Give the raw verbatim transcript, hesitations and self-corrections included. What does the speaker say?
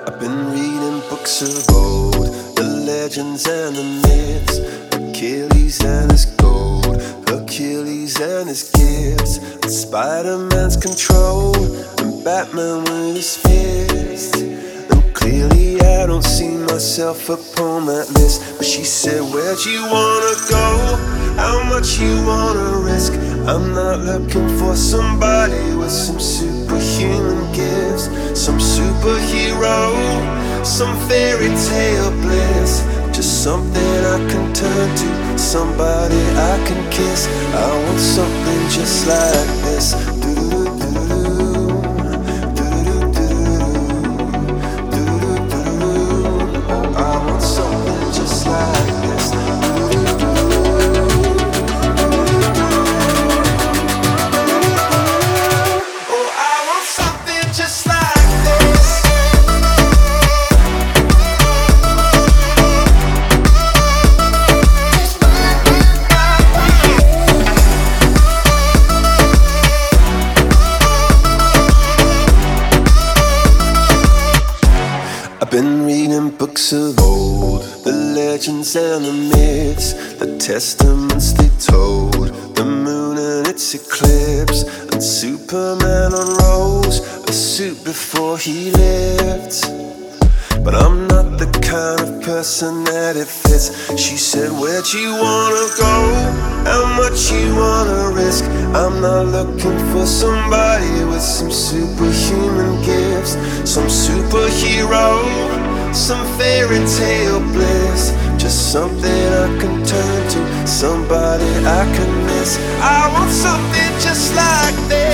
I've been reading books of old, the legends and the myths, Achilles and his gold, Achilles and his gifts, and Spider-Man's control, and Batman with his fist. And clearly I don't see myself upon that list. But she said, where'd you wanna go? How much you wanna risk? I'm not looking for somebody with some superhuman gifts, some superhero, some fairy tale bliss. Just something I can turn to, somebody I can kiss. I want something just like this. Do-do-do-do-do, do-do-do-do-do, do-do-do-do-do. Oh, I want something just like this. Oh, I want something just like this. I've been reading books of old, the legends and the myths, the testaments they told, the moon and its eclipse, and Superman unrolls a suit before he lived. But I'm not the kind of person that it fits. She said, where'd you wanna go? How much you wanna risk? I'm not looking for somebody with some superhuman gifts, some superhero, some fairy tale bliss. Just something I can turn to, somebody I can miss. I want something just like this.